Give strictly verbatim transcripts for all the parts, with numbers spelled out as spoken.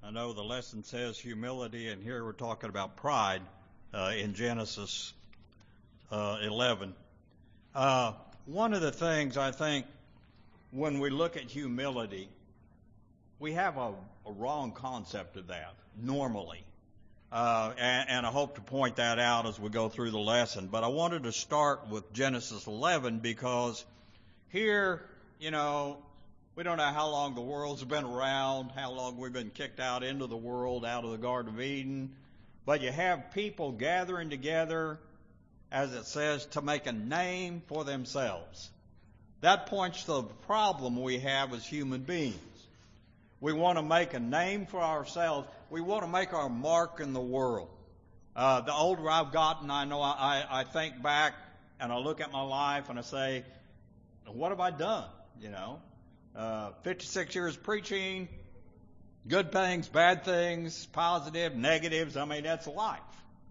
I know the lesson says humility, and here we're talking about pride uh, in Genesis uh, eleven. Uh, one of the things I think when we look at humility, we have a, a wrong concept of that normally. Uh, and, and I hope to point that out as we go through the lesson. But I wanted to start with Genesis eleven because here, you know, we don't know how long the world's been around, how long we've been kicked out into the world, out of the Garden of Eden. But you have people gathering together, as it says, to make a name for themselves. That points to the problem we have as human beings. We want to make a name for ourselves. We want to make our mark in the world. Uh, the older I've gotten, I know I, I think back and I look at my life and I say, what have I done? You know, uh, fifty-six years preaching, good things, bad things, positive, negatives. I mean, that's life.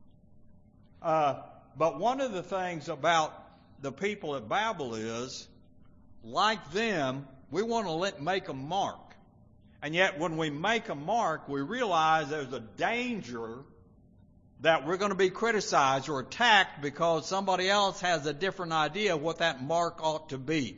Uh, but one of the things about the people at Babel is, like them, we want to let, make a mark. And yet when we make a mark, we realize there's a danger that we're going to be criticized or attacked because somebody else has a different idea of what that mark ought to be.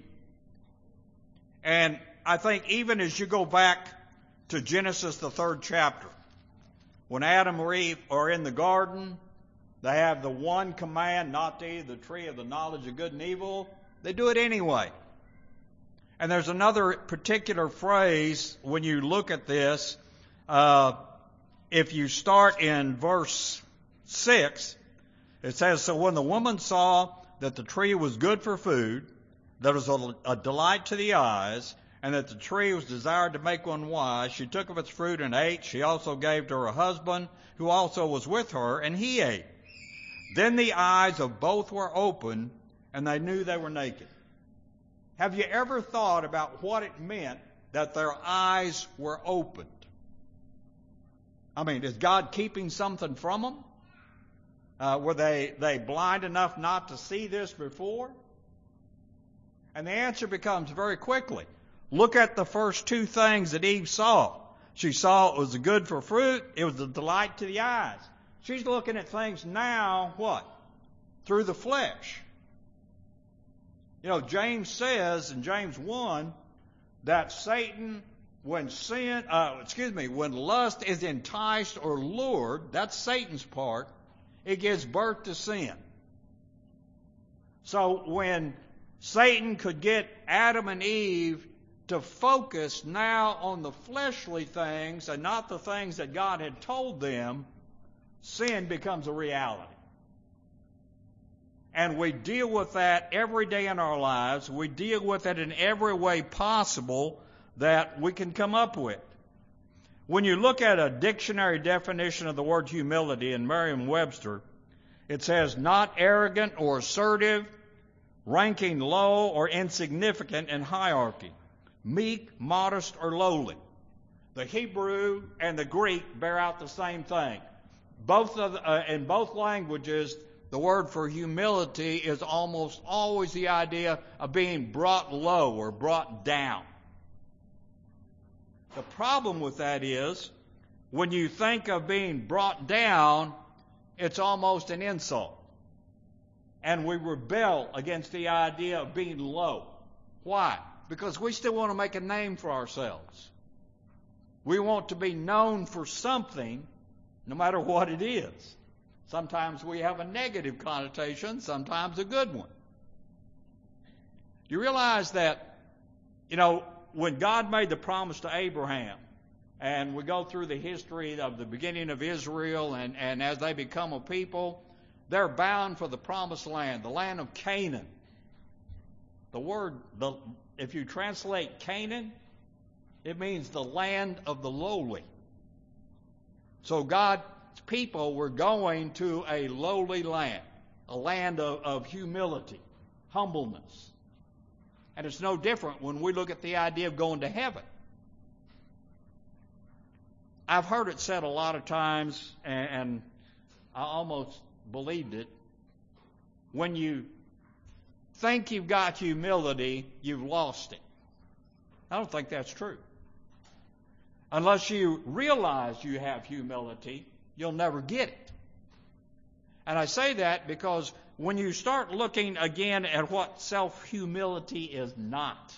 And I think even as you go back to Genesis, the third chapter, when Adam and Eve are in the garden, they have the one command not to eat the tree of the knowledge of good and evil. They do it anyway. And there's another particular phrase when you look at this. Uh, if you start in verse six, it says, "So when the woman saw that the tree was good for food, that it was a, a delight to the eyes, and that the tree was desired to make one wise, she took of its fruit and ate. She also gave to her husband, who also was with her, and he ate. Then the eyes of both were opened, and they knew they were naked." Have you ever thought about what it meant that their eyes were opened? I mean, is God keeping something from them? Uh, were they, they blind enough not to see this before? And the answer becomes very quickly. Look at the first two things that Eve saw. She saw it was good for fruit. It was a delight to the eyes. She's looking at things now, what? Through the flesh. You know, James says in James one that Satan, when sin, uh, excuse me, when lust is enticed or lured, that's Satan's part, it gives birth to sin. So when Satan could get Adam and Eve to focus now on the fleshly things and not the things that God had told them, sin becomes a reality. And we deal with that every day in our lives. We deal with it in every way possible that we can come up with. When you look at a dictionary definition of the word humility in Merriam-Webster, it says not arrogant or assertive, ranking low or insignificant in hierarchy, meek, modest, or lowly. The Hebrew and the Greek bear out the same thing. Both of the, uh, in both languages, the word for humility is almost always the idea of being brought low or brought down. The problem with that is, when you think of being brought down, it's almost an insult. And we rebel against the idea of being low. Why? Because we still want to make a name for ourselves. We want to be known for something, no matter what it is. Sometimes we have a negative connotation, sometimes a good one. You realize that, you know, when God made the promise to Abraham, and we go through the history of the beginning of Israel, and, and as they become a people, they're bound for the promised land, the land of Canaan. The word, the, if you translate Canaan, it means the land of the lowly. So God people were going to a lowly land, a land of, of humility, humbleness. And it's no different when we look at the idea of going to heaven. I've heard it said a lot of times, and, and I almost believed it. When you think you've got humility, you've lost it. I don't think that's true. Unless you realize you have humility, you'll never get it. And I say that because when you start looking again at what self-humility is not,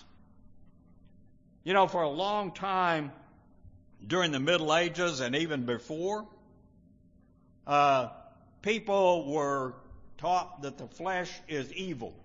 you know, for a long time during the Middle Ages and even before, uh, people were taught that the flesh is evil.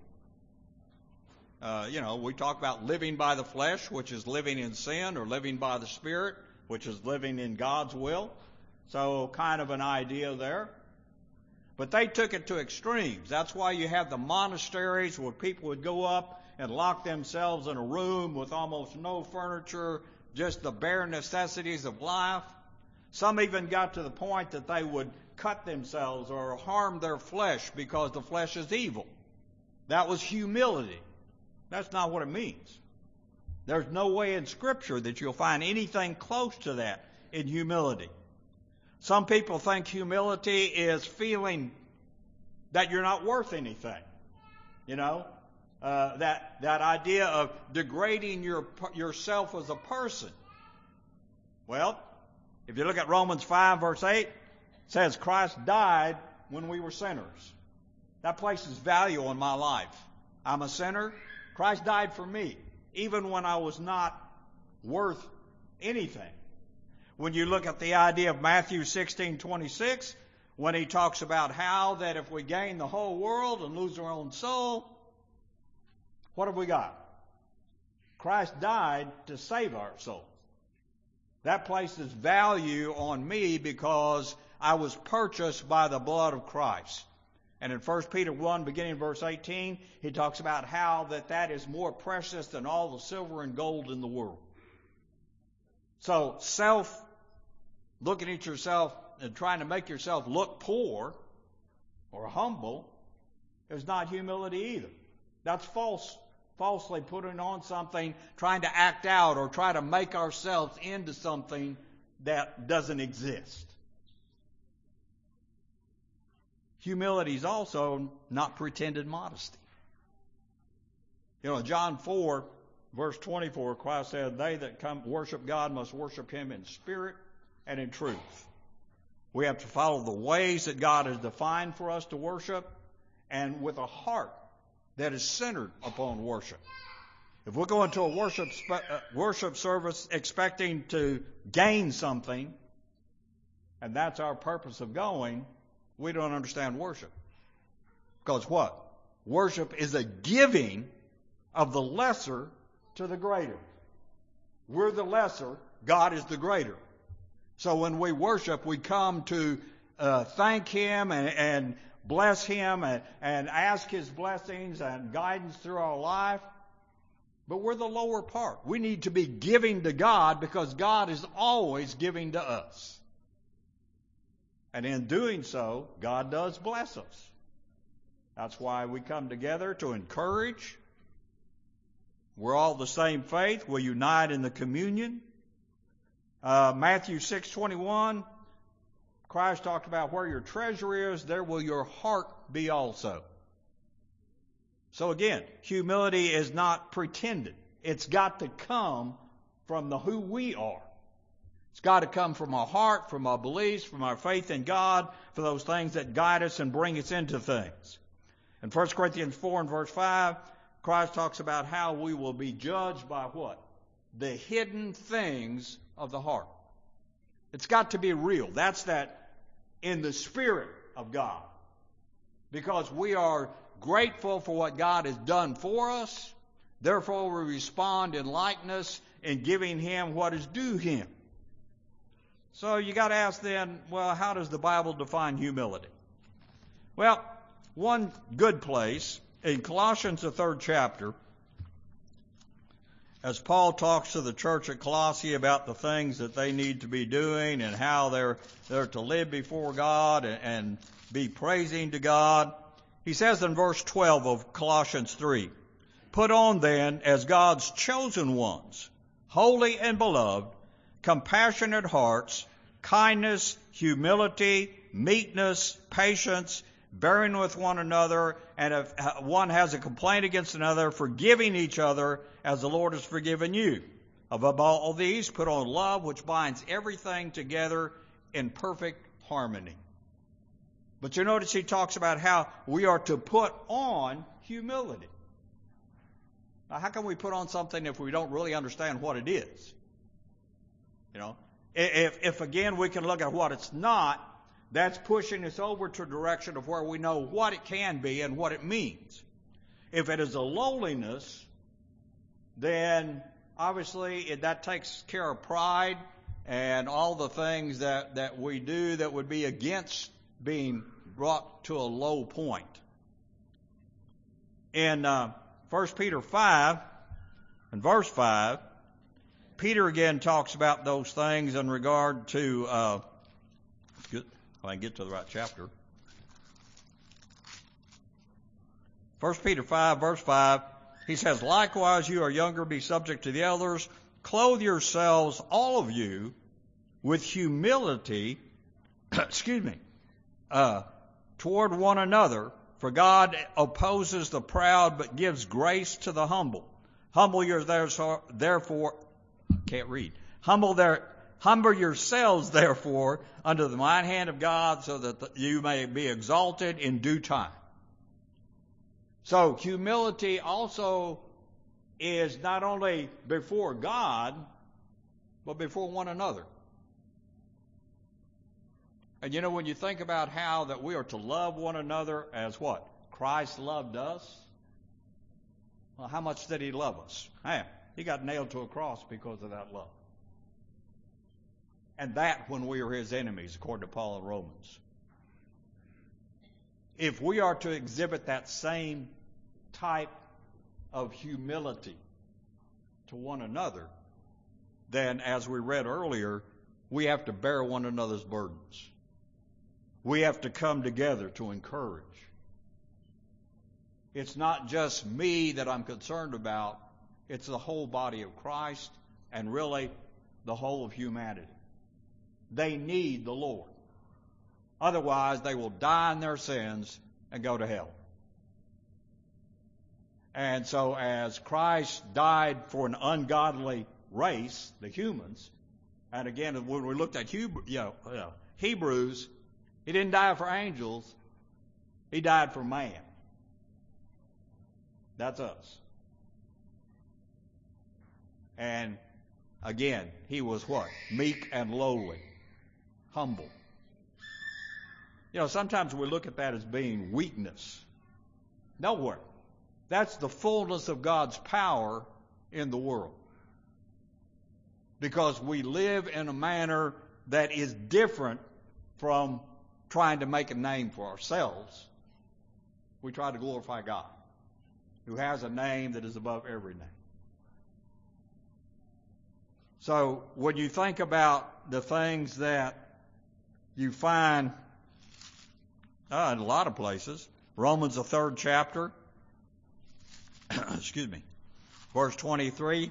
Uh, you know, we talk about living by the flesh, which is living in sin, or living by the Spirit, which is living in God's will. So kind of an idea there. But they took it to extremes. That's why you have the monasteries where people would go up and lock themselves in a room with almost no furniture, just the bare necessities of life. Some even got to the point that they would cut themselves or harm their flesh because the flesh is evil. That was humility. That's not what it means. There's no way in Scripture that you'll find anything close to that in humility. Some people think humility is feeling that you're not worth anything. You know, uh, that that idea of degrading your yourself as a person. Well, if you look at Romans five, verse eight, it says Christ died when we were sinners. That places value on my life. I'm a sinner. Christ died for me, even when I was not worth anything. When you look at the idea of Matthew sixteen twenty-six, when he talks about how that if we gain the whole world and lose our own soul, what have we got? Christ died to save our soul. That places value on me because I was purchased by the blood of Christ. And in First Peter one, beginning in verse eighteen, he talks about how that that is more precious than all the silver and gold in the world. So self, looking at yourself and trying to make yourself look poor or humble is not humility either. That's false, falsely putting on something, trying to act out or try to make ourselves into something that doesn't exist. Humility is also not pretended modesty. You know, John four, verse twenty-four, Christ said, they that come worship God must worship Him in spirit and in truth. We have to follow the ways that God has defined for us to worship and with a heart that is centered upon worship. If we go into a worship, uh, worship service expecting to gain something, and that's our purpose of going, we don't understand worship. Because what? Worship is a giving of the lesser to the greater. We're the lesser, God is the greater. So when we worship, we come to uh, thank Him and, and bless Him and, and ask His blessings and guidance through our life. But we're the lower part. We need to be giving to God because God is always giving to us. And in doing so, God does bless us. That's why we come together to encourage. We're all the same faith. We unite in the communion. Uh, Matthew six twenty-one, Christ talked about where your treasure is, there will your heart be also. So again, humility is not pretended. It's got to come from the who we are. It's got to come from our heart, from our beliefs, from our faith in God, for those things that guide us and bring us into things. In First Corinthians four and verse five, Christ talks about how we will be judged by what? The hidden things of the heart. It's got to be real. That's that in the Spirit of God. Because we are grateful for what God has done for us. Therefore, we respond in likeness in giving Him what is due Him. So you got to ask then, well, how does the Bible define humility? Well, one good place in Colossians, the third chapter, as Paul talks to the church at Colossae about the things that they need to be doing and how they're they're to live before God and, and be praising to God, he says in verse twelve of Colossians three, put on then as God's chosen ones, holy and beloved, compassionate hearts, kindness, humility, meekness, patience, bearing with one another, and if one has a complaint against another, forgiving each other as the Lord has forgiven you. Above all these, put on love, which binds everything together in perfect harmony. But you notice he talks about how we are to put on humility. Now, how can we put on something if we don't really understand what it is? You know, if, if again we can look at what it's not, that's pushing us over to a direction of where we know what it can be and what it means. If it is a lowliness, then obviously it, that takes care of pride and all the things that, that we do that would be against being brought to a low point. In uh, First Peter five, and verse five, Peter again talks about those things in regard to, uh, if I can get to the right chapter. First Peter five, verse five, he says, likewise you are younger, be subject to the elders. Clothe yourselves, all of you, with humility, excuse me, uh, toward one another. For God opposes the proud, but gives grace to the humble. Humble your therefore, can't read. Humble their, humble yourselves therefore under the mighty hand of God, so that you may be exalted in due time. So humility also is not only before God, but before one another. And you know, when you think about how that we are to love one another as what? Christ loved us. Well, how much did he love us? Man, he got nailed to a cross because of that love. And that when we were his enemies, according to Paul in Romans. If we are to exhibit that same type of humility to one another, then as we read earlier, we have to bear one another's burdens. We have to come together to encourage. It's not just me that I'm concerned about. It's the whole body of Christ and really the whole of humanity. They need the Lord. Otherwise, they will die in their sins and go to hell. And so as Christ died for an ungodly race, the humans, and again, when we looked at Hebrew, you know, uh, Hebrews, he didn't die for angels. He died for man. That's us. And again, he was what? Meek and lowly. Humble. You know, sometimes we look at that as being weakness. Nowhere. That's the fullness of God's power in the world. Because we live in a manner that is different from trying to make a name for ourselves. We try to glorify God, who has a name that is above every name. So when you think about the things that you find uh, in a lot of places, Romans, the third chapter, excuse me, verse twenty-three.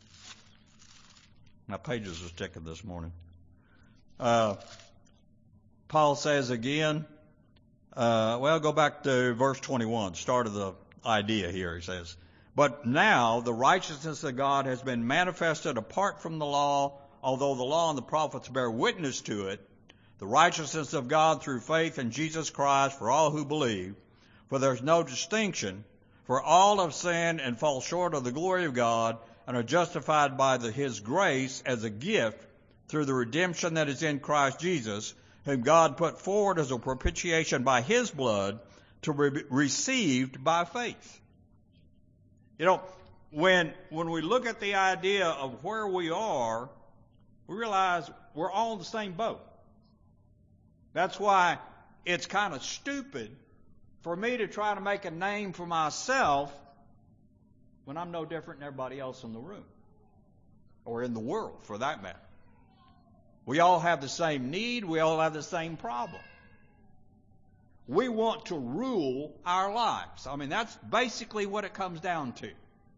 My pages are sticking this morning. Uh, Paul says again, uh, well, go back to verse twenty-one, start of the idea here. He says, but now the righteousness of God has been manifested apart from the law, although the law and the prophets bear witness to it, the righteousness of God through faith in Jesus Christ for all who believe, for there's no distinction, for all have sinned and fall short of the glory of God, and are justified by the, his grace as a gift through the redemption that is in Christ Jesus, whom God put forward as a propitiation by his blood to be received by faith. You know, when when we look at the idea of where we are, we realize we're all in the same boat. That's why it's kind of stupid for me to try to make a name for myself when I'm no different than everybody else in the room, or in the world for that matter. We all have the same need. We all have the same problem. We want to rule our lives. I mean, that's basically what it comes down to.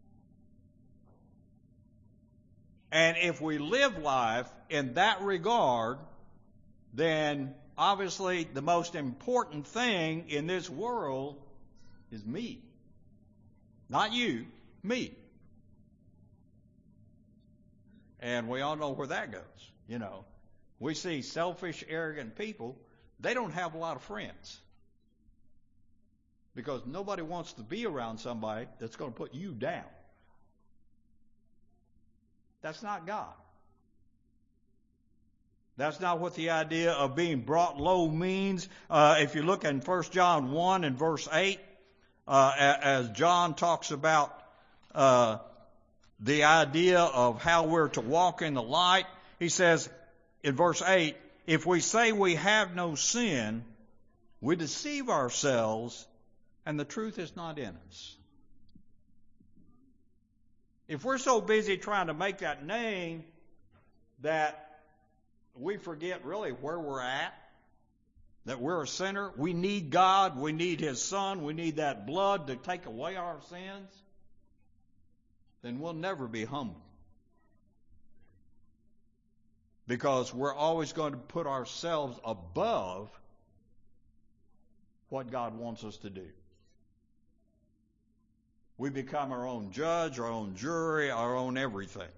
And if we live life in that regard, then obviously the most important thing in this world is me. Not you, me. And we all know where that goes, you know. We see selfish, arrogant people, they don't have a lot of friends. Because nobody wants to be around somebody that's going to put you down. That's not God. That's not what the idea of being brought low means. Uh, if you look in First John one and verse eight, uh, as John talks about uh, the idea of how we're to walk in the light, he says in verse eight, if we say we have no sin, we deceive ourselves and the truth is not in us. If we're so busy trying to make that name that we forget really where we're at, that we're a sinner, we need God, we need His Son, we need that blood to take away our sins, then we'll never be humble. Because we're always going to put ourselves above what God wants us to do. We become our own judge, our own jury, our own everything.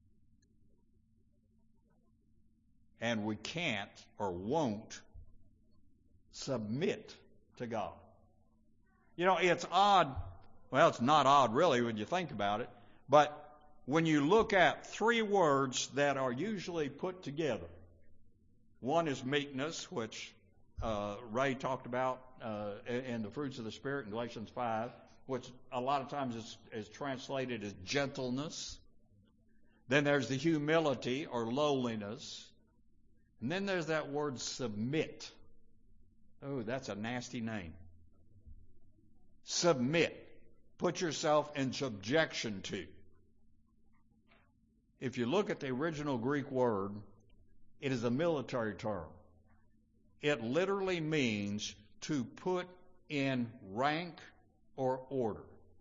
And we can't or won't submit to God. You know, it's odd. Well, it's not odd really when you think about it. But when you look at three words that are usually put together, one is meekness, which uh, Ray talked about uh, in the fruits of the Spirit in Galatians five, which a lot of times is, is translated as gentleness. Then there's the humility or lowliness. And then there's that word submit. Oh, that's a nasty name. Submit. Put yourself in subjection to. If you look at the original Greek word, it is a military term. It literally means to put in rank or order.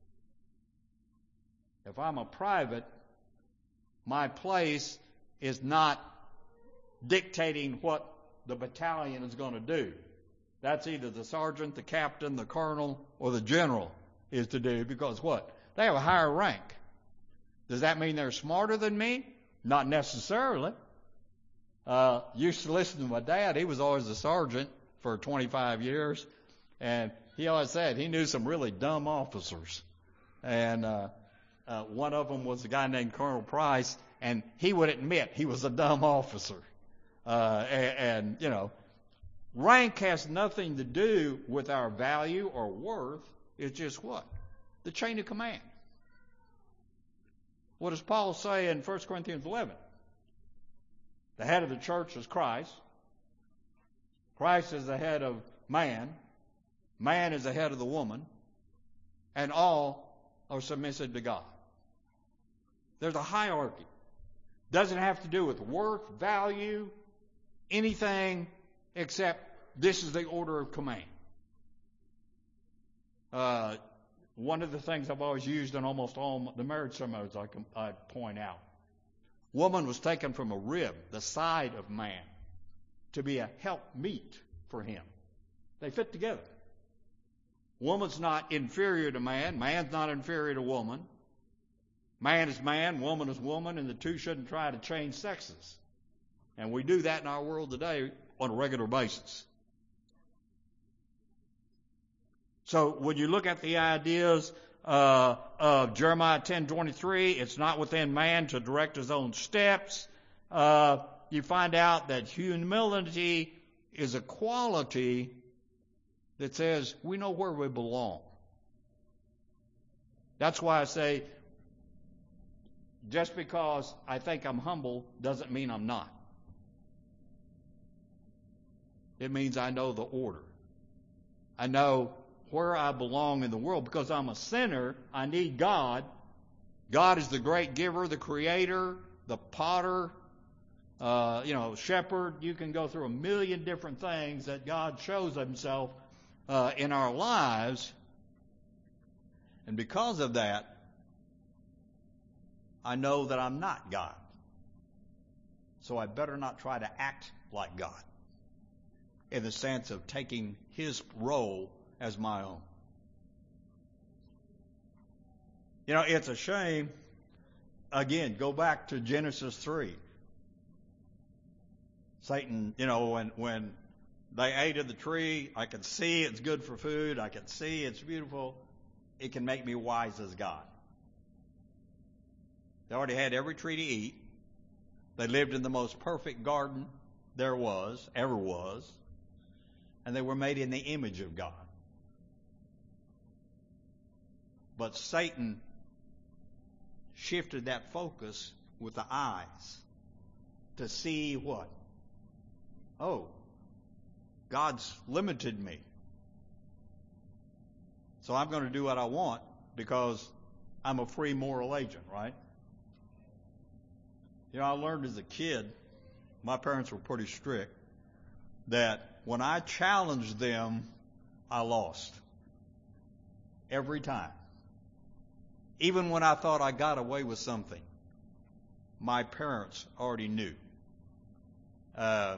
If I'm a private, my place is not dictating what the battalion is going to do. That's either the sergeant, the captain, the colonel, or the general is to do, because what? They have a higher rank. Does that mean they're smarter than me? Not necessarily. Uh, used to listen to my dad. He was always a sergeant for twenty-five years, and he always said he knew some really dumb officers. And uh, uh, one of them was a guy named Colonel Price, and he would admit he was a dumb officer. Uh, and, and, you know, rank has nothing to do with our value or worth. It's just what? The chain of command. What does Paul say in First Corinthians eleven? The head of the church is Christ. Christ is the head of man. Man is the head of the woman. And all are submissive to God. There's a hierarchy. Doesn't have to do with worth, value, anything except this is the order of command. Uh, one of the things I've always used in almost all the marriage ceremonies I, can, I point out. Woman was taken from a rib, the side of man, to be a helpmeet for him. They fit together. Woman's not inferior to man. Man's not inferior to woman. Man is man, woman is woman, and the two shouldn't try to change sexes. And we do that in our world today on a regular basis. So when you look at the ideas uh, of Jeremiah ten twenty-three, it's not within man to direct his own steps. Uh, you find out that humility is a quality that says we know where we belong. That's why I say just because I think I'm humble doesn't mean I'm not. It means I know the order. I know where I belong in the world. Because I'm a sinner, I need God. God is the great giver, the creator, the potter, uh, you know, shepherd. You can go through a million different things that God shows himself uh, in our lives. And because of that, I know that I'm not God. So I better not try to act like God in the sense of taking his role as my own. You know, it's a shame again, go back to Genesis three. Satan, you know, when, when they ate of the tree, I could see it's good for food. I could see it's beautiful. It can make me wise as God. They already had every tree to eat. They lived in the most perfect garden there was, ever was. And they were made in the image of God. But Satan shifted that focus with the eyes to see what? Oh, God's limited me. So I'm going to do what I want because I'm a free moral agent, right? You know, I learned as a kid, my parents were pretty strict, that when I challenged them, I lost. Every time. Even when I thought I got away with something, my parents already knew. Uh,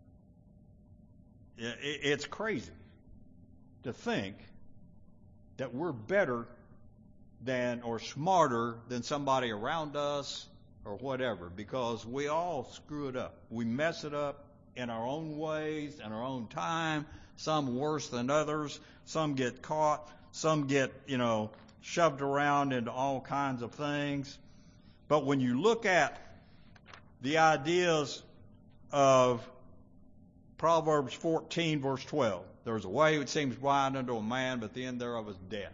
it, it's crazy to think that we're better than or smarter than somebody around us or whatever, because we all screw it up. We mess it up in our own ways, in our own time, some worse than others. Some get caught, some get, you know, shoved around into all kinds of things. But when you look at the ideas of Proverbs fourteen, verse twelve, there's a way which seems blind unto a man, but the end thereof is death.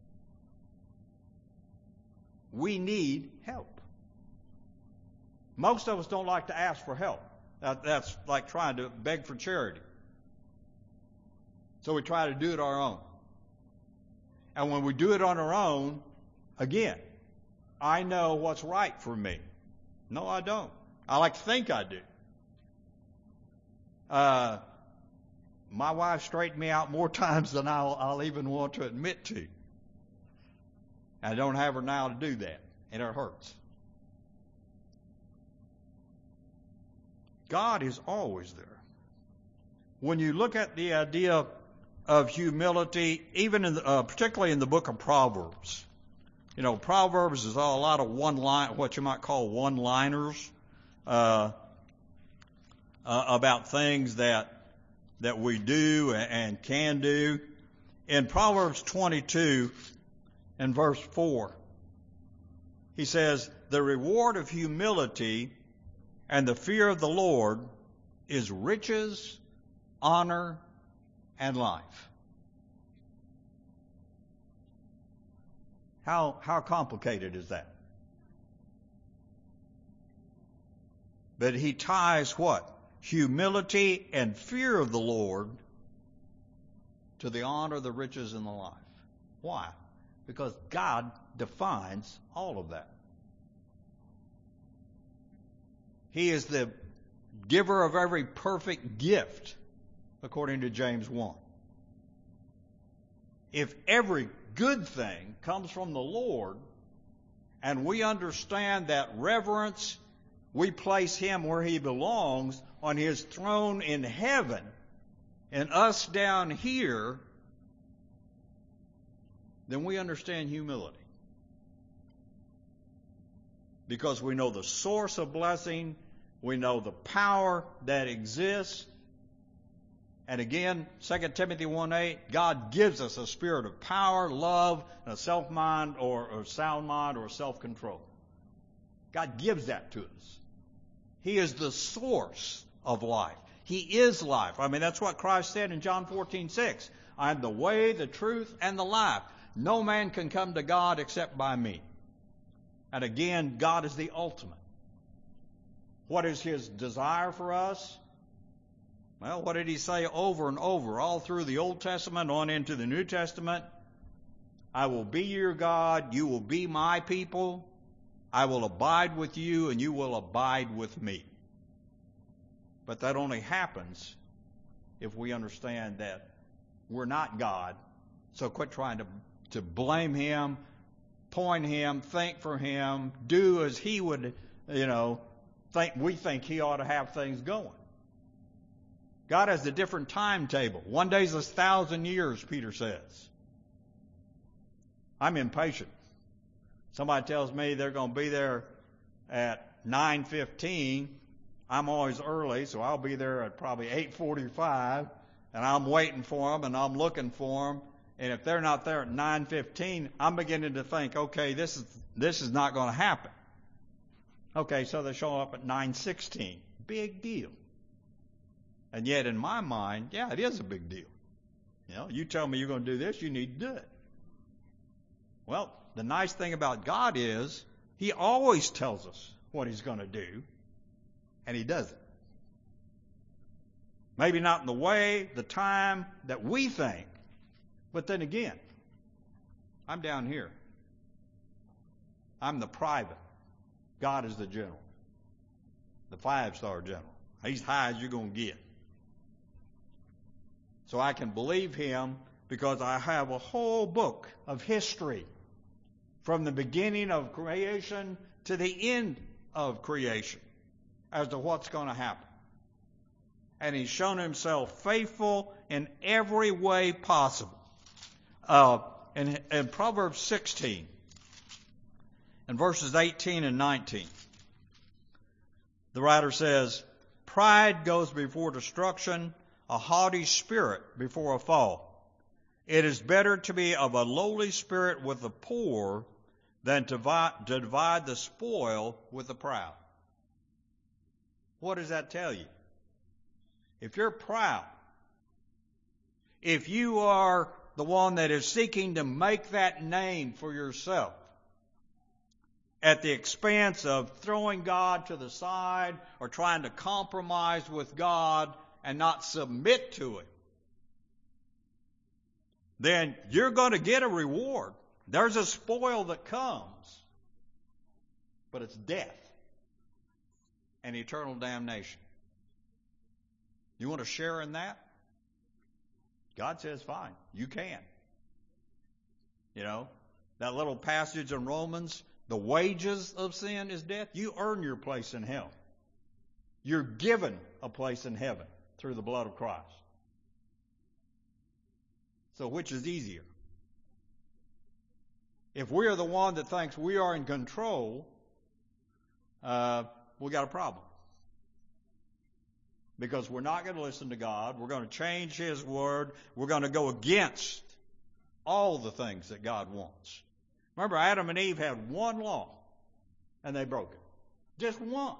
We need help. Most of us don't like to ask for help. That, that's like trying to beg for charity. So we try to do it our own. And when we do it on our own, again, I know what's right for me. No, I don't. I like to think I do. Uh, my wife straightened me out more times than I'll, I'll even want to admit to. I don't have her now to do that, and it hurts. God is always there. When you look at the idea of humility, even in the, uh, particularly in the book of Proverbs, you know, Proverbs is all, a lot of one line, what you might call one-liners uh, uh, about things that that we do and can do. In Proverbs twenty-two, in verse four, he says, "The reward of humility and the fear of the Lord is riches, honor, and life." How, how complicated is that? But he ties what? Humility and fear of the Lord to the honor, the riches, and the life. Why? Because God defines all of that. He is the giver of every perfect gift, according to James one. If every good thing comes from the Lord, and we understand that reverence, we place Him where He belongs, on His throne in heaven, and us down here, then we understand humility. Because we know the source of blessing, we know the power that exists. And again, Second Timothy one eight, God gives us a spirit of power, love, and a self-mind or, or sound mind or self-control. God gives that to us. He is the source of life. He is life. I mean, that's what Christ said in John fourteen six. I am the way, the truth, and the life. No man can come to God except by me. And again, God is the ultimate. What is His desire for us? Well, what did He say over and over, all through the Old Testament on into the New Testament? I will be your God, you will be my people. I will abide with you, and you will abide with me. But that only happens if we understand that we're not God. So quit trying to, to blame Him, point Him, think for Him, do as He would, you know, think we think He ought to have things going. God has a different timetable. One day is a thousand years, Peter says. I'm impatient. Somebody tells me they're going to be there at nine fifteen. I'm always early, so I'll be there at probably eight forty-five, and I'm waiting for them, and I'm looking for them. And if they're not there at nine fifteen, I'm beginning to think, okay, this is this is not going to happen. Okay, so they show up at nine sixteen. Big deal. And yet in my mind, yeah, it is a big deal. You know, you tell me you're going to do this, you need to do it. Well, the nice thing about God is He always tells us what He's going to do, and He does it. Maybe not in the way, the time that we think, but then again, I'm down here. I'm the private. God is the general, the five-star general. He's high as you're going to get. So I can believe Him because I have a whole book of history from the beginning of creation to the end of creation as to what's going to happen. And He's shown Himself faithful in every way possible. Uh, in, in Proverbs sixteen, in verses eighteen and nineteen, the writer says, "Pride goes before destruction, a haughty spirit before a fall. It is better to be of a lowly spirit with the poor than to divide, to divide the spoil with the proud." What does that tell you? If you're proud, if you are the one that is seeking to make that name for yourself at the expense of throwing God to the side or trying to compromise with God and not submit to Him, then you're going to get a reward. There's a spoil that comes, but it's death and eternal damnation. You want to share in that? God says, fine, you can. You know, that little passage in Romans, the wages of sin is death. You earn your place in hell. You're given a place in heaven through the blood of Christ. So which is easier? If we are the one that thinks we are in control, uh, we got a problem. Because we're not going to listen to God. We're going to change His Word. We're going to go against all the things that God wants. Remember, Adam and Eve had one law, and they broke it. Just one.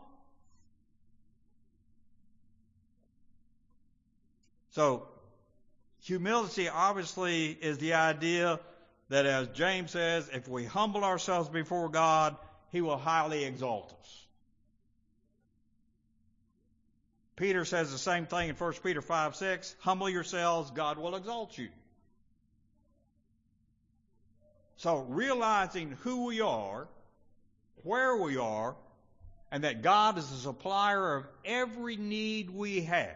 So, humility obviously is the idea that, as James says, if we humble ourselves before God, He will highly exalt us. Peter says the same thing in First Peter five six. Humble yourselves, God will exalt you. So realizing who we are, where we are, and that God is the supplier of every need we have.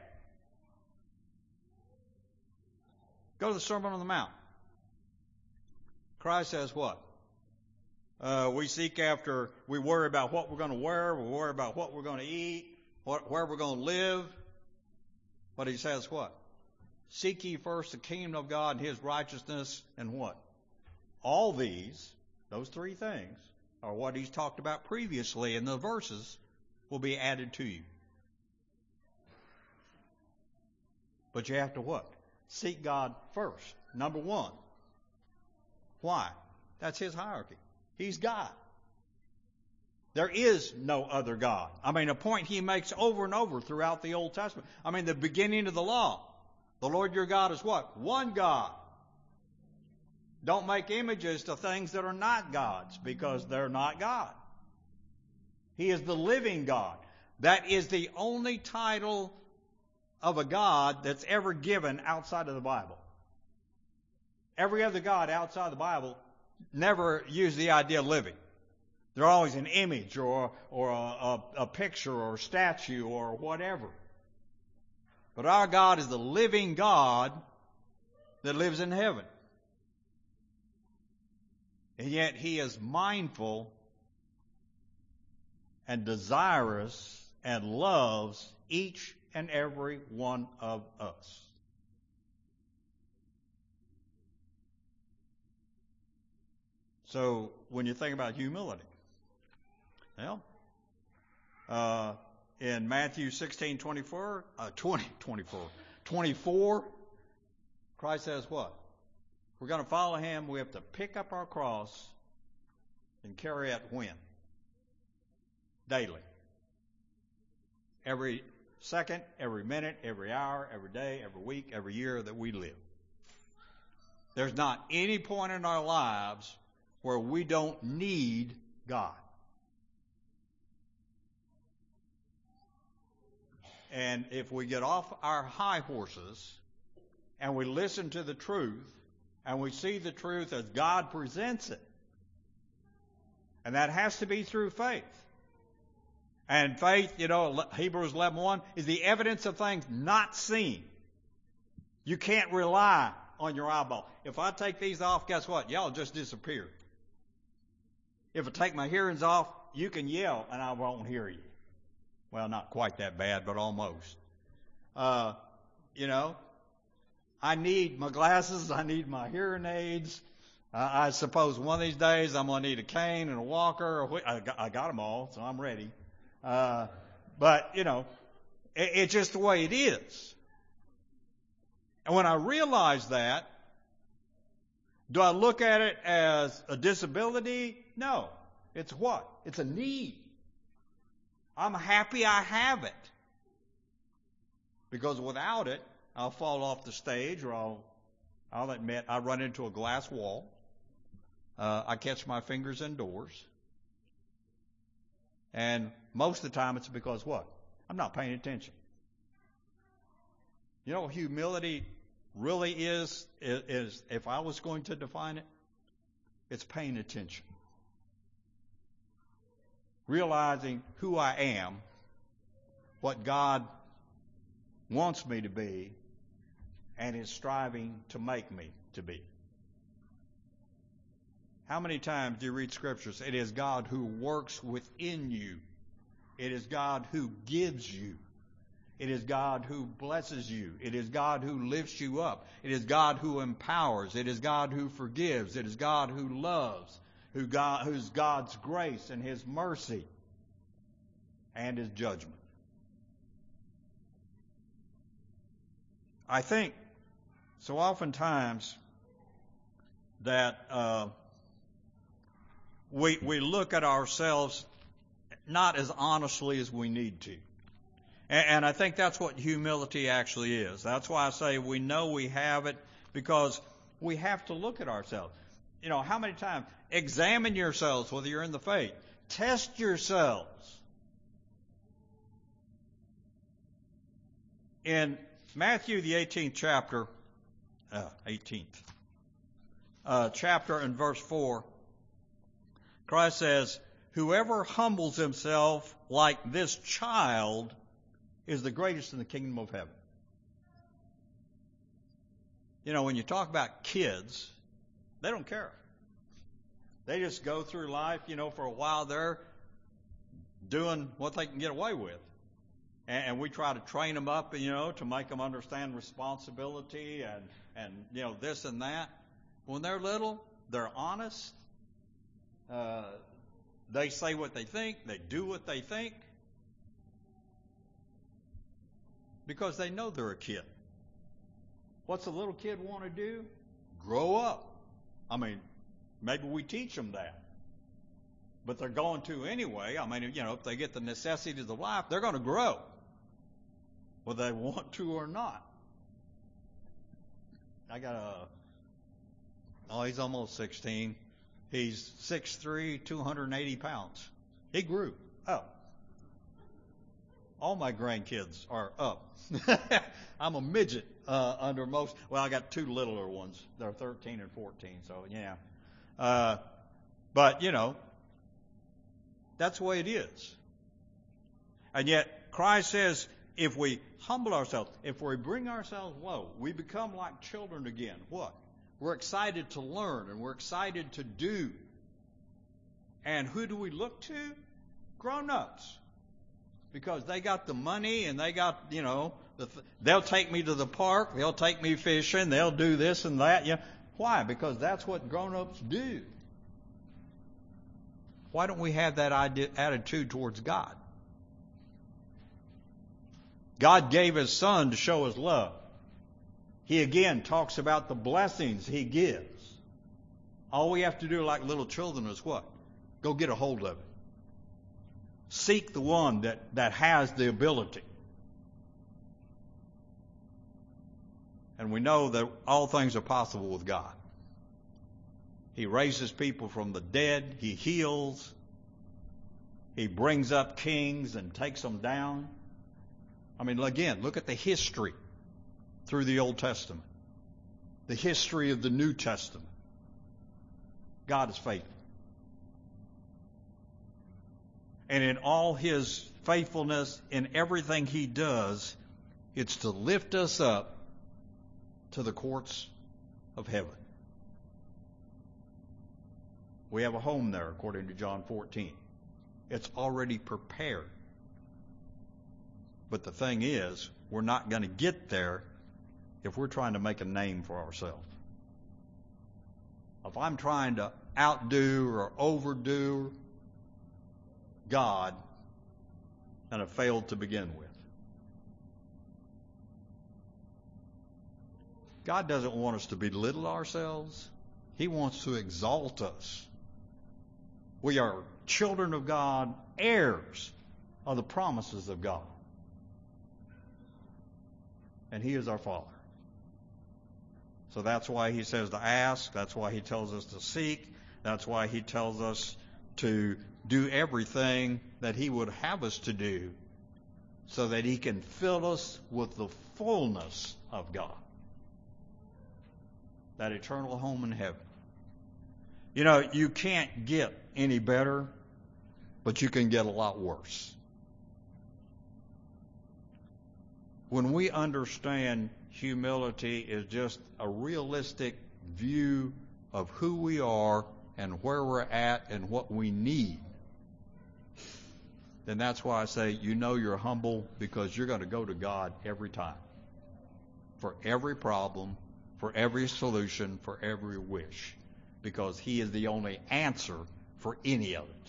Go to the Sermon on the Mount. Christ says what? Uh, we seek after, we worry about what we're going to wear, we worry about what we're going to eat, what, where we're going to live. But He says what? Seek ye first the kingdom of God and His righteousness, and what? All these, those three things, are what He's talked about previously in the verses, will be added to you. But you have to what? Seek God first. Number one. Why? That's His hierarchy. He's God. There is no other God. I mean, a point He makes over and over throughout the Old Testament. I mean, the beginning of the law. The Lord your God is what? One God. Don't make images to things that are not God's, because they're not God. He is the living God. That is the only title of a God that's ever given outside of the Bible. Every other God outside the Bible never used the idea of living. They're always an image or or a, a, a picture or a statue or whatever. But our God is the living God that lives in heaven. And yet He is mindful and desirous and loves each and every one of us. So when you think about humility, well, Uh, in Matthew sixteen twenty-four, uh, twenty, twenty-four, twenty-four, Christ says what? If we're going to follow him, we have to pick up our cross and carry it when? Daily. Every second, every minute, every hour, every day, every week, every year that we live. There's not any point in our lives where we don't need God. And if we get off our high horses and we listen to the truth and we see the truth as God presents it, and that has to be through faith. And faith, you know, Hebrews eleven one is the evidence of things not seen. You can't rely on your eyeball. If I take these off, guess what? Y'all just disappear. If I take my hearings off, you can yell and I won't hear you. Well, not quite that bad, but almost. Uh, you know, I need my glasses. I need my hearing aids. Uh, I suppose one of these days I'm going to need a cane and a walker. Or wh- I, got, I got them all, so I'm ready. Uh, but, you know, it, it's just the way it is. And when I realize that, do I look at it as a disability? No. It's what? It's a need. I'm happy I have it. Because without it, I'll fall off the stage, or I'll, I'll admit I run into a glass wall. Uh, I catch my fingers indoors. And most of the time it's because what? I'm not paying attention. You know what humility really is, is, is, if I was going to define it, it's paying attention. Realizing who I am, what God wants me to be, and is striving to make me to be. How many times do you read scriptures? It is God who works within you. It is God who gives you. It is God who blesses you. It is God who lifts you up. It is God who empowers. It is God who forgives. It is God who loves. Who God, who's God's grace and His mercy and His judgment. I think so oftentimes that uh, we we look at ourselves not as honestly as we need to. And, and I think that's what humility actually is. That's why I say we know we have it, because we have to look at ourselves. You know, how many times? Examine yourselves whether you're in the faith. Test yourselves. In Matthew, the eighteenth chapter, uh, eighteenth uh, chapter and verse four, Christ says, "Whoever humbles himself like this child is the greatest in the kingdom of heaven." You know, when you talk about kids, they don't care. They just go through life, you know, for a while they're doing what they can get away with. And, and we try to train them up, you know, to make them understand responsibility and, and, you know, this and that. When they're little, they're honest. Uh, they say what they think. They do what they think. Because they know they're a kid. What's a little kid want to do? Grow up. I mean, maybe we teach them that. But they're going to anyway. I mean, you know, if they get the necessities of life, they're going to grow. Whether they want to or not. I got a, oh, he's almost sixteen. He's six three, two hundred eighty pounds. He grew up. All my grandkids are up. I'm a midget uh, under most. Well, I got two littler ones. They're thirteen and fourteen, so yeah. Uh, but, you know, that's the way it is. And yet, Christ says, if we humble ourselves, if we bring ourselves low, we become like children again. What? We're excited to learn, and we're excited to do. And who do we look to? Grown-ups. Because they got the money, and they got, you know, the th- they'll take me to the park, they'll take me fishing, they'll do this and that. You know. Why? Because that's what grown-ups do. Why don't we have that idea, attitude towards God? God gave His Son to show His love. He again talks about the blessings He gives. All we have to do like little children is what? Go get a hold of it. Seek the one that, that has the ability. And we know that all things are possible with God. He raises people from the dead. He heals. He brings up kings and takes them down. I mean, again, look at the history through the Old Testament. The history of the New Testament. God is faithful. And in all His faithfulness, in everything He does, it's to lift us up to the courts of heaven. We have a home there, according to John fourteen. It's already prepared. But the thing is, we're not going to get there if we're trying to make a name for ourselves. If I'm trying to outdo or overdo God, then I failed to begin with. God doesn't want us to belittle ourselves. He wants to exalt us. We are children of God, heirs of the promises of God. And He is our Father. So that's why He says to ask. That's why He tells us to seek. That's why He tells us to do everything that He would have us to do so that He can fill us with the fullness of God. That eternal home in heaven. You know, you can't get any better, but you can get a lot worse. When we understand humility is just a realistic view of who we are and where we're at and what we need, then that's why I say you know you're humble, because you're going to go to God every time. For every problem, for every solution, for every wish. Because He is the only answer for any of it.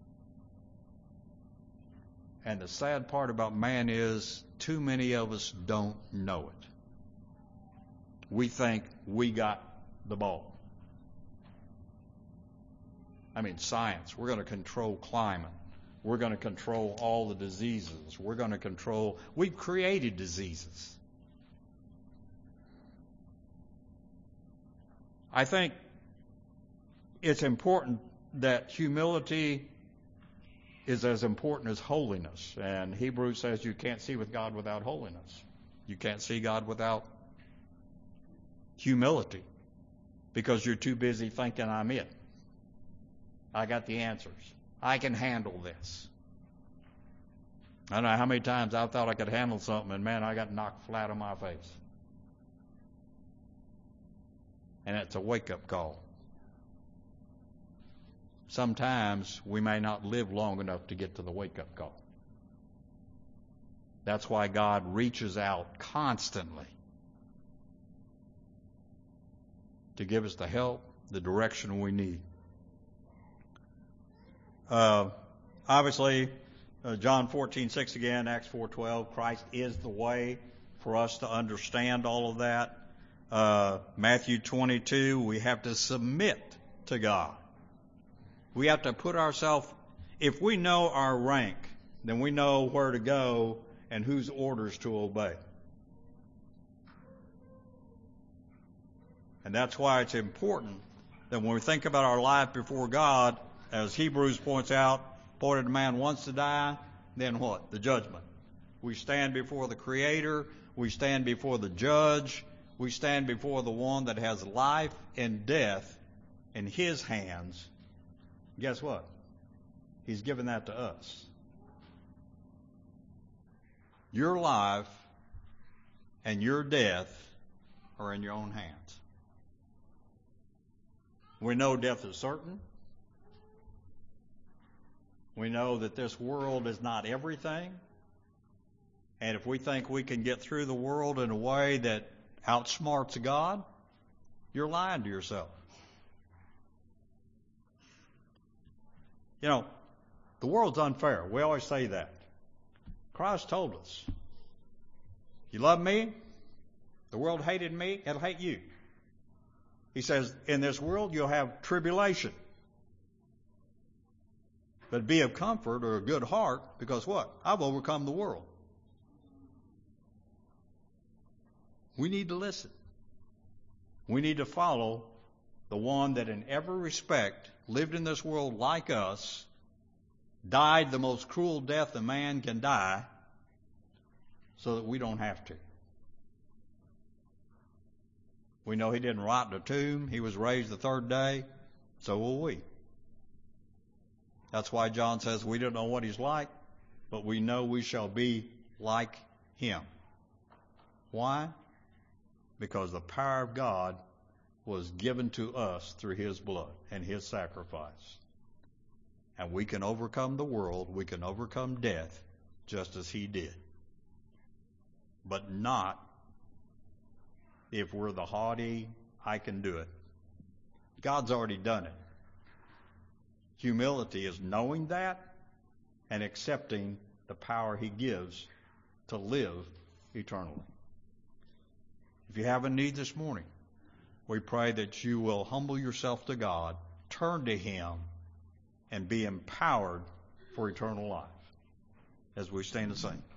And the sad part about man is too many of us don't know it. We think we got the ball. I mean, science. We're going to control climate. We're going to control all the diseases. We're going to control... We've created diseases. I think it's important that humility is as important as holiness. And Hebrews says you can't see with God without holiness. You can't see God without humility, because you're too busy thinking I'm it. I got the answers. I can handle this. I don't know how many times I thought I could handle something, and man, I got knocked flat on my face. And it's a wake-up call. Sometimes we may not live long enough to get to the wake-up call. That's why God reaches out constantly to give us the help, the direction we need. Uh, obviously, uh, John fourteen six again, Acts four twelve, Christ is the way for us to understand all of that. Uh, Matthew twenty-two, we have to submit to God. We have to put ourselves, if we know our rank, then we know where to go and whose orders to obey. And that's why it's important that when we think about our life before God, as Hebrews points out, appointed a man once to die, then what? The judgment. We stand before the Creator. We stand before the Judge. We stand before the one that has life and death in His hands. Guess what? He's given that to us. Your life and your death are in your own hands. We know death is certain. We know that this world is not everything. And if we think we can get through the world in a way that outsmarts God, you're lying to yourself. You know, the world's unfair. We always say that. Christ told us You love me? The world hated me, it'll hate you. He says, in this world you'll have tribulation. But be of comfort or a good heart, because what? I've overcome the world. We need to listen. We need to follow the one that in every respect lived in this world like us, died the most cruel death a man can die, so that we don't have to. We know he didn't rot in a tomb. He was raised the third day. So will we. That's why John says we don't know what he's like, but we know we shall be like him. Why? Because the power of God was given to us through his blood and his sacrifice. And we can overcome the world, we can overcome death, just as he did. But not if we're the haughty, I can do it. God's already done it. Humility is knowing that and accepting the power he gives to live eternally. If you have a need this morning, we pray that you will humble yourself to God, turn to him, and be empowered for eternal life as we stand and sing.